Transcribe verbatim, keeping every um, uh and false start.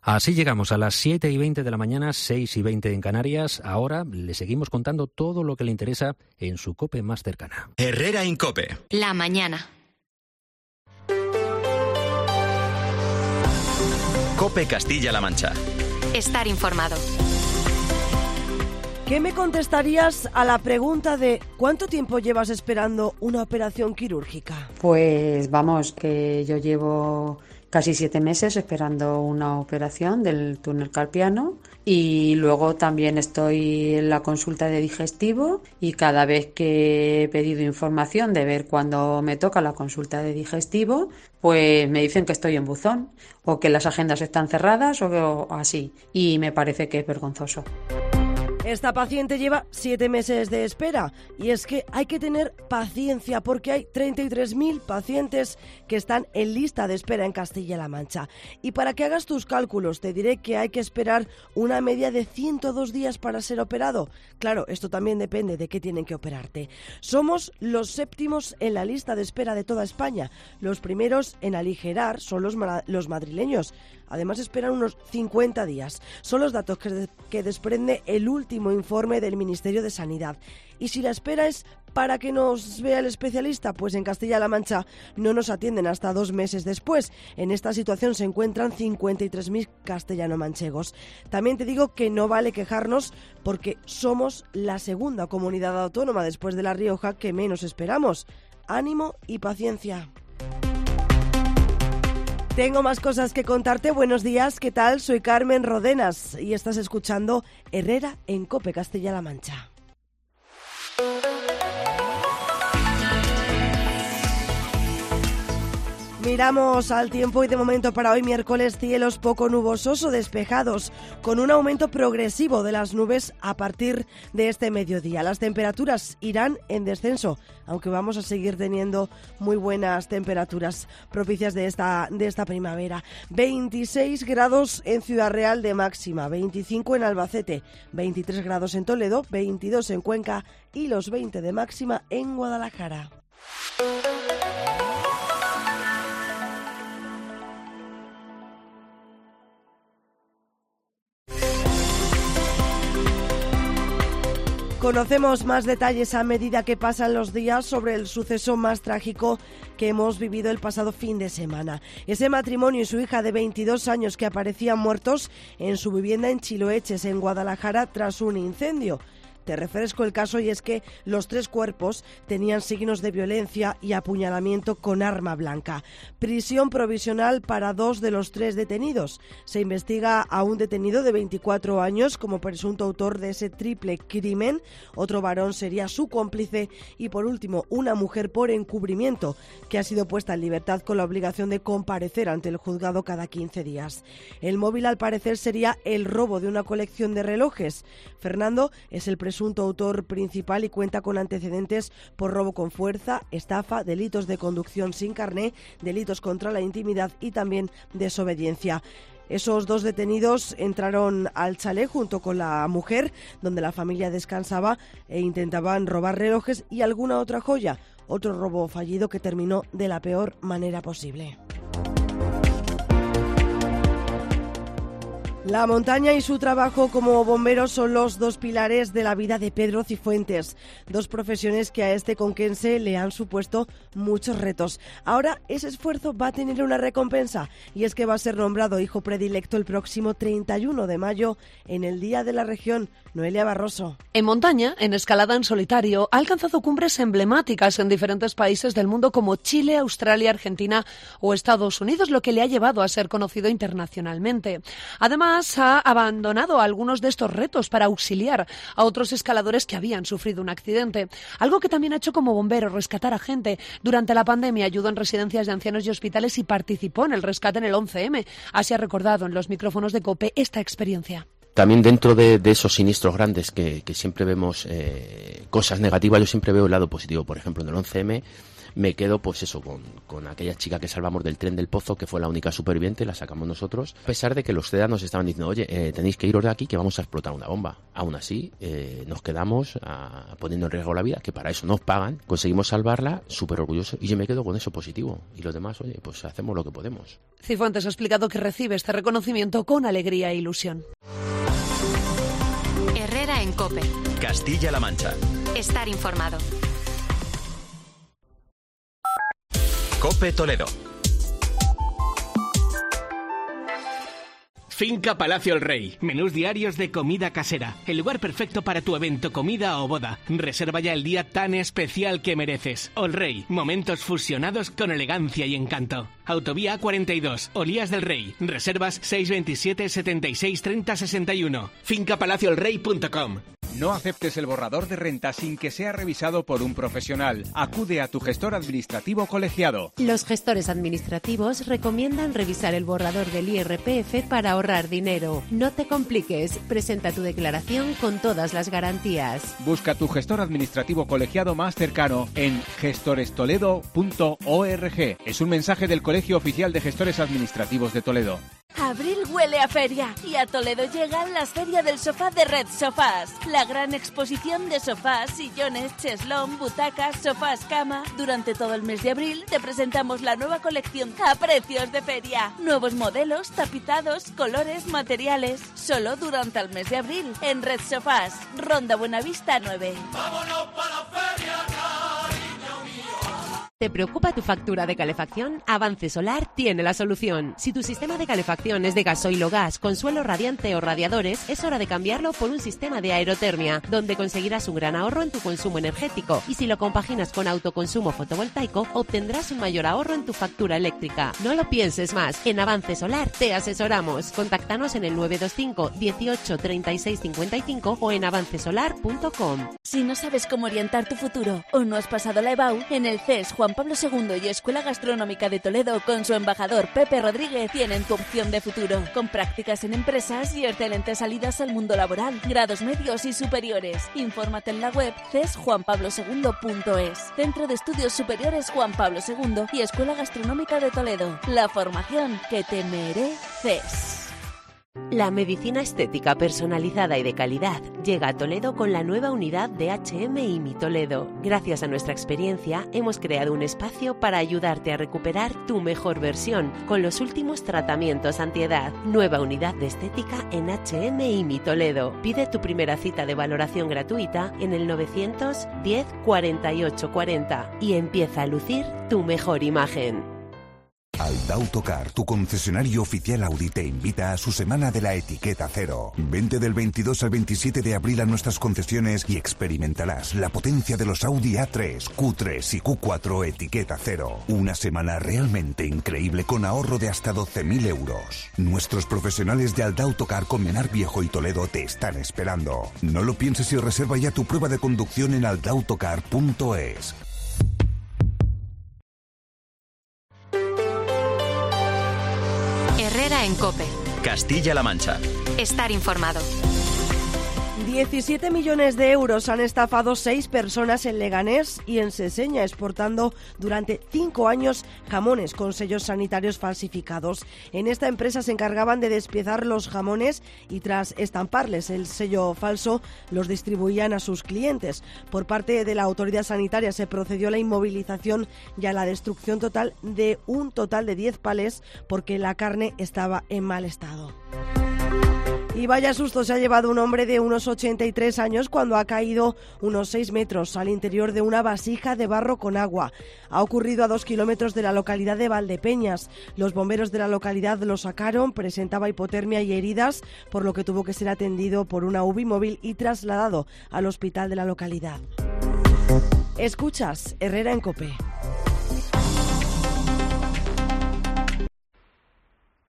Así llegamos a las siete y veinte de la mañana, seis y veinte en Canarias. Ahora le seguimos contando todo lo que le interesa en su COPE más cercana. Herrera en COPE. La mañana. COPE Castilla-La Mancha. Estar informado. ¿Qué me contestarías a la pregunta de ¿cuánto tiempo llevas esperando una operación quirúrgica? Pues vamos, que yo llevo casi siete meses esperando una operación del túnel carpiano y luego también estoy en la consulta de digestivo y cada vez que he pedido información de ver cuándo me toca la consulta de digestivo, pues me dicen que estoy en buzón o que las agendas están cerradas o, o así, y me parece que es vergonzoso. Esta paciente lleva siete meses de espera y es que hay que tener paciencia porque hay treinta y tres mil pacientes que están en lista de espera en Castilla-La Mancha. Y para que hagas tus cálculos te diré que hay que esperar una media de ciento dos días para ser operado. Claro, esto también depende de qué tienen que operarte. Somos los séptimos en la lista de espera de toda España. Los primeros en aligerar son los, ma- los madrileños. Además esperan unos cincuenta días. Son los datos que, de- que desprende el último informe del Ministerio de Sanidad. Y si la espera es para que nos vea el especialista, pues en Castilla-La Mancha no nos atienden hasta dos meses después. En esta situación se encuentran cincuenta y tres mil castellano-manchegos. También te digo que no vale quejarnos porque somos la segunda comunidad autónoma después de La Rioja que menos esperamos. Ánimo y paciencia. Tengo más cosas que contarte. Buenos días, ¿qué tal? Soy Carmen Rodenas y estás escuchando Herrera en COPE Castilla-La Mancha. Miramos al tiempo y de momento para hoy miércoles cielos poco nubosos o despejados, con un aumento progresivo de las nubes a partir de este mediodía. Las temperaturas irán en descenso, aunque vamos a seguir teniendo muy buenas temperaturas propicias de esta, de esta primavera. veintiséis grados en Ciudad Real de máxima, veinticinco en Albacete, veintitrés grados en Toledo, veintidós en Cuenca y los veinte de máxima en Guadalajara. Conocemos más detalles a medida que pasan los días sobre el suceso más trágico que hemos vivido el pasado fin de semana. Ese matrimonio y su hija de veintidós años que aparecían muertos en su vivienda en Chiloeches, en Guadalajara, tras un incendio. Te refresco el caso y es que los tres cuerpos tenían signos de violencia y apuñalamiento con arma blanca. Prisión provisional para dos de los tres detenidos. Se investiga a un detenido de veinticuatro años como presunto autor de ese triple crimen. Otro varón sería su cómplice y por último una mujer por encubrimiento que ha sido puesta en libertad con la obligación de comparecer ante el juzgado cada quince días. El móvil al parecer sería el robo de una colección de relojes. Fernando es el presunto presunto autor principal y cuenta con antecedentes por robo con fuerza, estafa, delitos de conducción sin carné, delitos contra la intimidad y también desobediencia. Esos dos detenidos entraron al chalet junto con la mujer, donde la familia descansaba, e intentaban robar relojes y alguna otra joya. Otro robo fallido que terminó de la peor manera posible. La montaña y su trabajo como bombero son los dos pilares de la vida de Pedro Cifuentes, dos profesiones que a este conquense le han supuesto muchos retos. Ahora ese esfuerzo va a tener una recompensa y es que va a ser nombrado hijo predilecto el próximo treinta y uno de mayo en el Día de la Región. Noelia Barroso. En montaña, en escalada en solitario, ha alcanzado cumbres emblemáticas en diferentes países del mundo como Chile, Australia, Argentina o Estados Unidos, lo que le ha llevado a ser conocido internacionalmente. Además, ha abandonado algunos de estos retos para auxiliar a otros escaladores que habían sufrido un accidente. Algo que también ha hecho como bombero, rescatar a gente. Durante la pandemia ayudó en residencias de ancianos y hospitales y participó en el rescate en el once eme. Así ha recordado en los micrófonos de COPE esta experiencia. También dentro de, de esos siniestros grandes que, que siempre vemos eh, cosas negativas, yo siempre veo el lado positivo. Por ejemplo, en el once eme me quedo pues eso, con, con aquella chica que salvamos del tren del Pozo, que fue la única superviviente, la sacamos nosotros, a pesar de que los C E D A nos estaban diciendo, oye, eh, tenéis que iros de aquí que vamos a explotar una bomba. Aún así, eh, nos quedamos a, poniendo en riesgo la vida, que para eso nos pagan, conseguimos salvarla, súper orgulloso, y yo me quedo con eso positivo. Y los demás, oye, pues hacemos lo que podemos. Cifuentes ha explicado que recibe este reconocimiento con alegría e ilusión. Herrera en COPE. Castilla-La Mancha. Estar informado. COPE Toledo. Finca Palacio El Rey. Menús diarios de comida casera. El lugar perfecto para tu evento, comida o boda. Reserva ya el día tan especial que mereces. El Rey. Momentos fusionados con elegancia y encanto. Autovía A cuarenta y dos. Olías del Rey. Reservas seis veintisiete, setenta y seis, treinta, sesenta y uno. finca palacio el rey punto com. No aceptes el borrador de renta sin que sea revisado por un profesional. Acude a tu gestor administrativo colegiado. Los gestores administrativos recomiendan revisar el borrador del I R P F para ahorrar dinero. No te compliques. Presenta tu declaración con todas las garantías. Busca tu gestor administrativo colegiado más cercano en gestores toledo punto org. Es un mensaje del Colegio Oficial de Gestores Administrativos de Toledo. Abril huele a feria y a Toledo llegan las ferias del sofá de Red Sofás. La gran exposición de sofás, sillones, cheslón, butacas, sofás, cama. Durante todo el mes de abril te presentamos la nueva colección a precios de feria. Nuevos modelos, tapizados, colores, materiales. Solo durante el mes de abril en Red Sofás, Ronda Buenavista nueve. ¡Vámonos para la feria, cariño mío! ¿Te preocupa tu factura de calefacción? Avance Solar tiene la solución. Si tu sistema de calefacción es de gasoil o gas, con suelo radiante o radiadores, es hora de cambiarlo por un sistema de aerotermia, donde conseguirás un gran ahorro en tu consumo energético. Y si lo compaginas con autoconsumo fotovoltaico, obtendrás un mayor ahorro en tu factura eléctrica. No lo pienses más. En Avance Solar te asesoramos. Contáctanos en el nueve dos cinco, dieciocho, treinta y seis, cincuenta y cinco o en avance solar punto com. Si no sabes cómo orientar tu futuro o no has pasado la E B A U, en el C E S Juan Pablo segundo y Escuela Gastronómica de Toledo, con su embajador Pepe Rodríguez, tienen tu opción de futuro, con prácticas en empresas y excelentes salidas al mundo laboral, grados medios y superiores. Infórmate en la web c e s juan pablo segundo punto es. Centro de Estudios Superiores Juan Pablo segundo y Escuela Gastronómica de Toledo. La formación que te mereces. La medicina estética personalizada y de calidad llega a Toledo con la nueva unidad de H M I M I Toledo. Gracias a nuestra experiencia, hemos creado un espacio para ayudarte a recuperar tu mejor versión con los últimos tratamientos antiedad. Nueva unidad de estética en H M I M I Toledo. Pide tu primera cita de valoración gratuita en el novecientos diez, cuarenta y ocho, cuarenta y empieza a lucir tu mejor imagen. Aldautocar, tu concesionario oficial Audi, te invita a su semana de la etiqueta cero. Vente del veintidós al veintisiete de abril a nuestras concesiones y experimentarás la potencia de los Audi A tres, Q tres y Q cuatro etiqueta cero. Una semana realmente increíble con ahorro de hasta doce mil euros. Nuestros profesionales de Aldautocar con Menar Viejo y Toledo te están esperando. No lo pienses y reserva ya tu prueba de conducción en aldautocar punto es. Herrera en COPE. Castilla-La Mancha. Estar informado. diecisiete millones de euros han estafado seis personas en Leganés y en Seseña, exportando durante cinco años jamones con sellos sanitarios falsificados. En esta empresa se encargaban de despiezar los jamones y, tras estamparles el sello falso, los distribuían a sus clientes. Por parte de la autoridad sanitaria se procedió a la inmovilización y a la destrucción total de un total de diez palés porque la carne estaba en mal estado. Y vaya susto se ha llevado un hombre de unos ochenta y tres años cuando ha caído unos seis metros al interior de una vasija de barro con agua. Ha ocurrido a dos kilómetros de la localidad de Valdepeñas. Los bomberos de la localidad lo sacaron, presentaba hipotermia y heridas, por lo que tuvo que ser atendido por una U B I móvil y trasladado al hospital de la localidad. Escuchas Herrera en COPE.